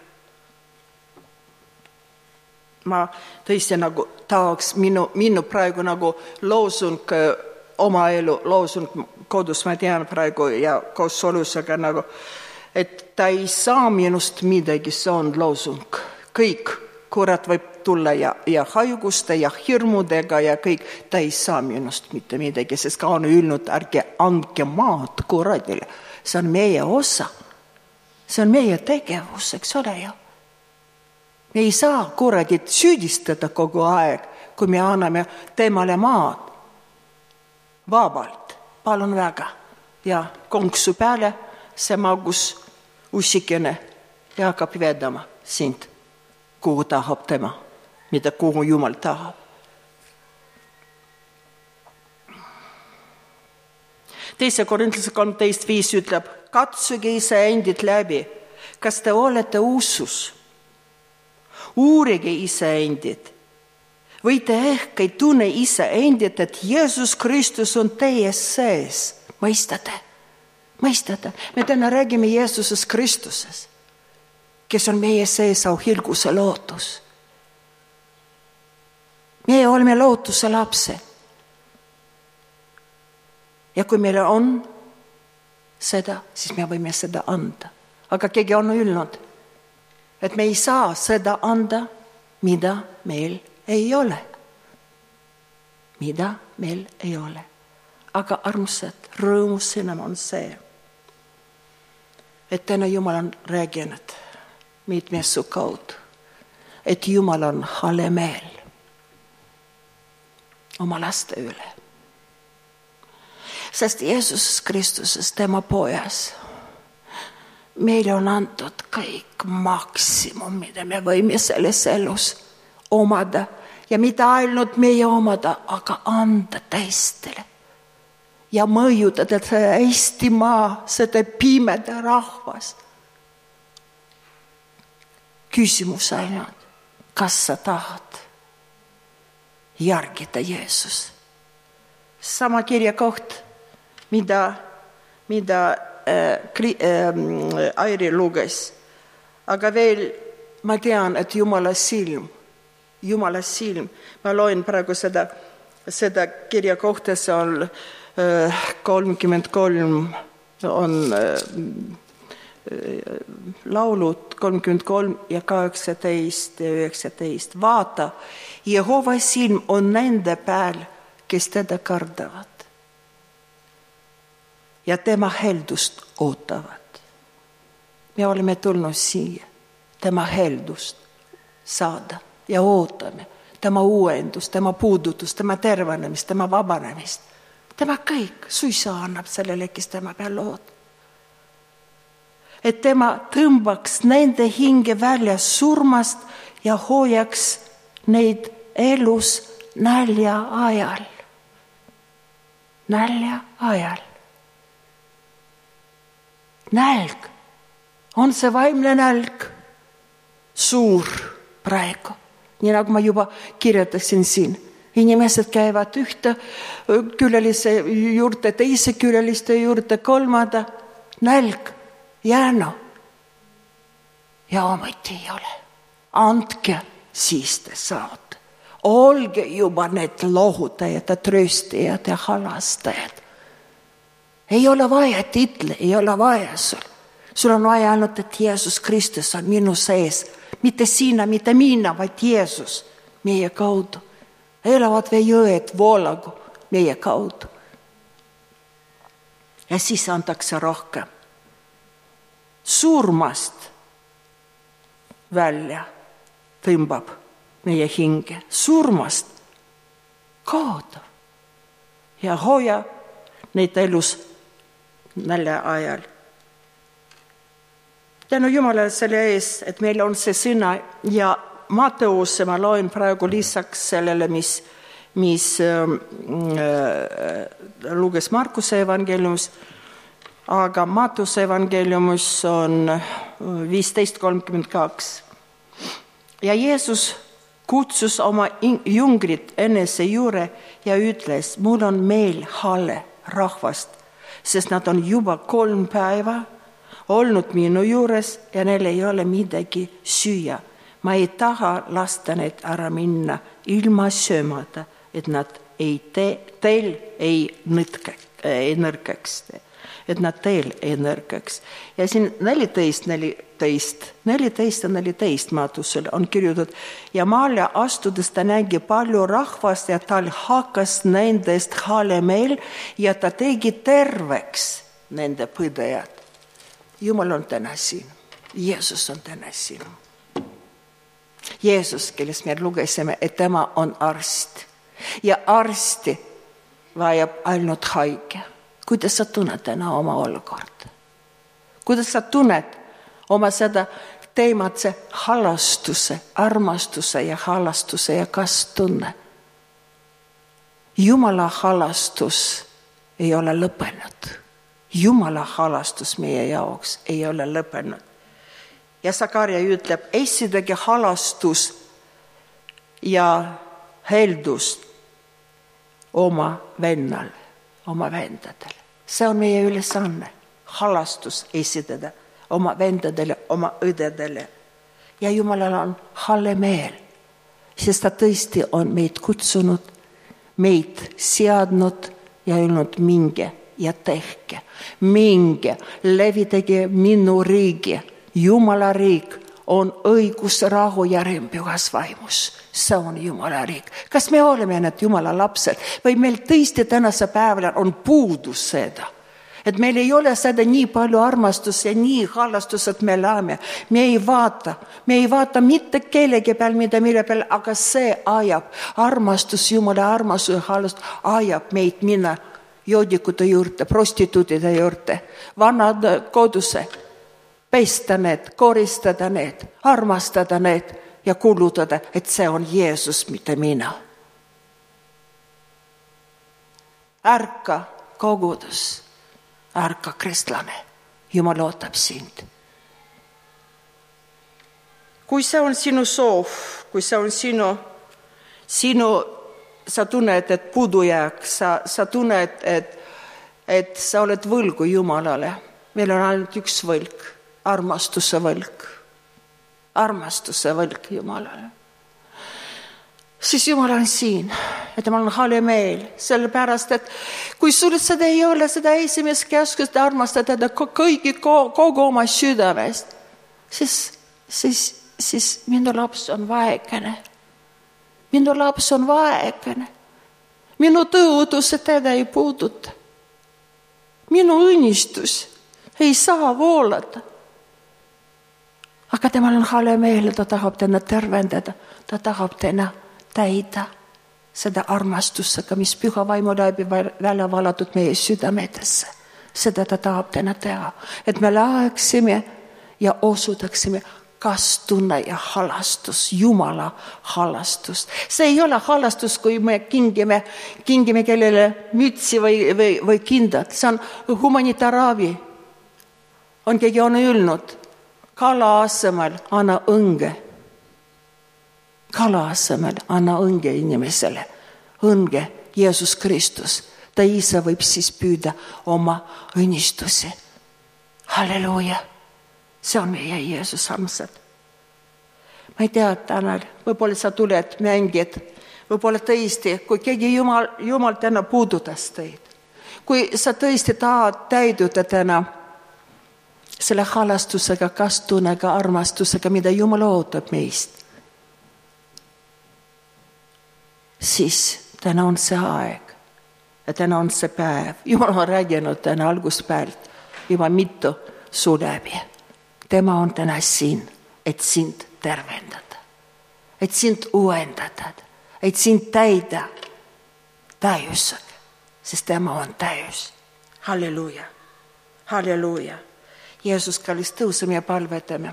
Ma tõesti nagu tahaks minu, minu praegu nagu loosung, oma elu loosung kodus, ma tean praegu ja koos solusega nagu, et ta ei saa minust midagi, see on loosung. Kõik kurat võib tulla ja, ja haiguste ja hirmudega ja kõik, ta ei saa minust mitte midagi, sest ka on öelnud, ärge andke maad kuradile. See on meie osa. See on meie tegevus, eks ole ju. Me ei saa kuradit süüdistada kogu aeg, kui me anname temale maad. Vabalt, palun väga. Ja konksu peale see magus ussikene ja hakkab vedama sind, kuhu tahab tema, mida kuhu Jumal tahab. Teise Korintlase kolmteist viis ütleb, katsuge ise endid läbi, kas te olete usus? Uurige ise endid. Võite ehk ei tunne ise endid, et Jeesus Kristus on teie sees. Mõistate? Mõistate? Me täna räägime Jeesuses Kristuses, kes on meie sees au hilguse lootus. Meie oleme lootuse lapse. Ja kui meil on seda, siis me võime seda anda. Aga keegi on öelnud, et me ei saa seda anda, mida meil ei ole. Mida meil ei ole. Aga armsad, rõõmusõnum on see, et täna Jumal on rääginud mitmesu kaudu, et Jumal on hale meel oma laste üle. Sest Jeesus Kristuses, tema pojas, meile on antud kõik maksimum, mida me võime selles elus omada. Ja mitte ainult meie omada, aga anda teistele. Ja mõjutada seda Eestimaa, seda pimeda rahvas. Küsimus ainult, kas sa tahad järgida Jeesus? Sama kirja koht, mida, mida äh, äh, Airi luges. Aga veel ma tean, et Jumala silm, Jumala silm, ma loen praegu seda, seda kirja kohta, see on äh, kolmkümmend kolm, on äh, laulud kolmkümmend kolm ja kaheksateist ja üheksateist. Vaata, Jehova silm on nende peal, kes teda kardavad ja tema heldust ootavad. Me oleme tulnud siia tema heldust saada ja ootame tema uuendust, tema puudutust, tema tervenemist, tema vabanemist. Tema kõik suisa annab sellele, kes tema peal lood. Et tema tõmbaks nende hinge välja surmast ja hoiaks neid elus nälja ajal. Nälja ajal. Nälg. On see vaimne nälg suur praegu. Nii nagu ma juba kirjutasin siin. Inimesed käivad ühte külalise juurde, teise külaliste juurde, kolmanda. Nälg, jääno. Ja ometi ei ole. Andke, siis te saate. Olge juba need lohutajad ja trööstajad ja halastajad. Ei ole vaja title, ei ole vaja sul. Sul on vaja ainult, et Jeesus Kristus on minu sees. Mitte sina, mitte mina, vaid Jeesus meie kaudu. Elavad või jõed voolagu meie kaudu. Ja siis antakse rohkem. Surmast välja tõmbab meie hinge. Surmast kaotab. Ja hoia neid elus nälja ajal. Tänu Jumalale selle ees, et meil on see sõna ja Matteuse ma loen praegu lisaks sellele, mis, mis äh, luges Markuse evangeeliumis, aga Matteuse evangeeliumis on viisteist kolmkümmend kaks. Ja Jeesus kutsus oma jüngrid enese juurde ja ütles, mul on meel hale rahvast, sest nad on juba kolm päeva olnud minu juures ja neil ei ole midagi süüa. Ma ei taha lasta neid ära minna ilma söömata, et nad ei tee, teil ei, nõtke, ei nõrkaks, et nad teil ei nõrkaks. Ja siin neliteist, neliteist, neliteist ja neliteist Mattusel on kirjutatud ja maale astudes ta nägi palju rahvast ja tal hakkas nendest hale meel ja ta tegi terveks nende põdejad. Jumal on täna siin. Jeesus on täna siin. Jeesus, kellest me lugesime, et tema on arst. Ja arsti vajab ainult haige. Kuidas sa tunned täna oma olukorda? Kuidas sa tunned oma seda teemat, see halastuse, armastuse ja halastuse ja kas tunne? Jumala halastus ei ole lõppenud. Jumala halastus meie jaoks ei ole lõppenud. Ja Sakarja ütleb, esidagi halastus ja heldust oma vennal, oma vendadele. See on meie ülesanne, halastus esidada oma vendadele, oma õdedele. Ja Jumalal on hale meel, sest ta tõesti on meid kutsunud, meid seadnud ja öelnud minge ja tehke, minge, levitage minu riigi. Jumala riik on õigus, rahu ja rõõm pühas vaimus. See on Jumala riik. Kas me oleme need Jumala lapsed või meil tõesti tänase päeval on puudus seda? Et meil ei ole seda nii palju armastust ja nii halastus, et me läheme. Me ei vaata, me ei vaata mitte kellegi peal, mida mille peal, aga see ajab, armastus, Jumala armastus ja halastus ajab meid minna joodikute juurde, prostituutide juurde, vannad koduse, pesta need, koristada need, armastada need ja kuulutada, et see on Jeesus, mitte mina. Ärka kogudus, ärka kristlane, Jumal ootab sind. Kui see on sinu soov, kui see on sinu, sinu sa tunned, et puudujääk, sa, sa tunned, et, et sa oled võlgu Jumalale. Meil on ainult üks võlg, armastuse võlg. Armastuse võlg Jumalale. Siis Jumal on siin, et ma olen hale meel, sellepärast, et kui sul seda ei ole, seda esimest käskust armastada kõigi kogu oma südamest, siis, siis, siis minu laps on vaekene. Minu laps on vaekene. Minu tõotus teda ei puuduta. Minu õnnistus ei saa voolata. Aga temal on hale meel, ta tahab täna tervendada. Ta tahab täna täida seda armastusega, mis püha vaimu läbi välja valatud meie südametesse. Seda ta tahab täna teha. Et me läheksime ja osutaksime kastunne ja halastus, Jumala halastus. See ei ole halastus, kui me kingime, kingime kellele mütsi või, või, või kindad. See on humanitaarabi. On keegi on öelnud, kala asemel anna õnge. Kala asemel anna õnge inimesele. Õnge Jeesus Kristus. Ta ise võib siis püüda oma õnnistusi. Halleluuja. See on meie Jeesus armsad. Ma ei tea, Tanel, võib-olla sa tuled mängid, võib-olla tõesti, kui keegi Jumal, Jumal täna puudutas teid, kui sa tõesti tahad täiduda täna selle halastusega, kastunega, armastusega, mida Jumal ootab meist, siis täna on see aeg ja täna on see päev. Jumal on rääginud täna alguspäevalt juba mitu suu läbi. Tema on täna siin, et sind tervendada, et sind uuendada, et sind täida täiusega, sest tema on täius. Halleluuja, halleluuja. Jeesus, kallis, tõuseme ja palvetame.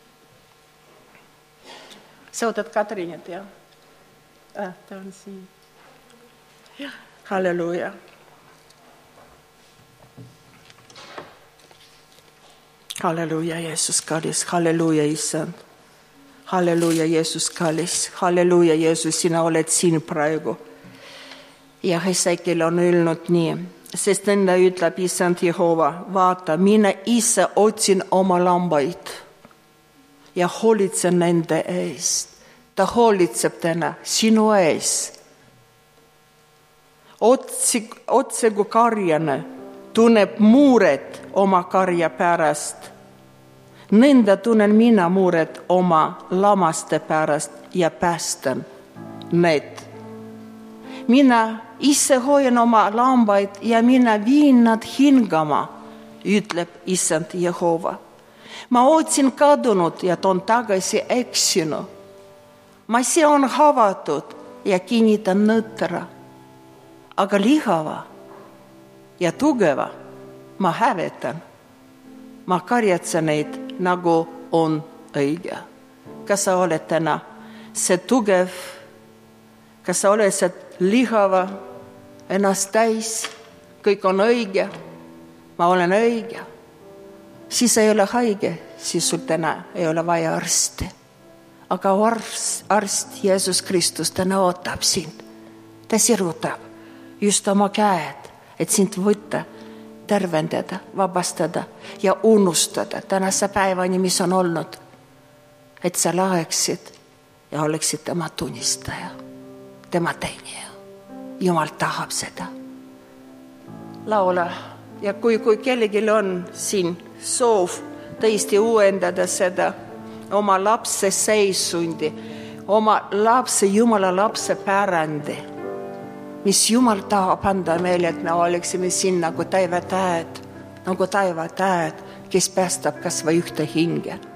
Sa ootad Katrinit, jah? Ah, ta on siin. Halleluuja. Halleluuja, Jeesus kallis, halleluuja, Issand. Halleluuja, Jeesus kallis, halleluuja, Jeesus, sina oled siin praegu. Ja Hesekiel on öelnud nii, sest nõnda ütleb Issand Jehova, vaata, mina ise otsin oma lambaid ja hoolitsen nende eest. Ta hoolitseb täna sinu ees. Otsi, otse kui karjane tunneb muuret oma karja pärast. Nõnda tunnen mina muuret oma lamaste pärast ja päästan need. Mina ise hoian oma lambaid ja mina viin nad hingama, ütleb Issand Jehova. Ma otsin kadunud ja toon tagasi eksinu. Ma seon havatud ja kinnitan nõtra, aga lihava ja tugeva ma hävetan. Ma karjatsen neid, nagu on õige. Kas sa oled täna see tugev, kas sa oled see lihava, ennast täis, kõik on õige, ma olen õige, siis ei ole haige, siis sul täna ei ole vaja arsti. Aga arst, arst Jeesus Kristus täna ootab sind. Ta sirutab just oma käed, et sind võtta, tervendada, vabastada ja unustada tänase päevani, mis on olnud, et sa läheksid ja oleksid tema tunnistaja, tema teenija. Jumal tahab seda. Laula ja kui, kui kellelgi on siin soov tõesti uuendada seda oma lapse seisundi, oma lapse, Jumala lapse pärandi, mis Jumal tahab anda meile, et me oleksime siin nagu taivatähed, nagu taivatähed, kes päästab kas või ühte hinge.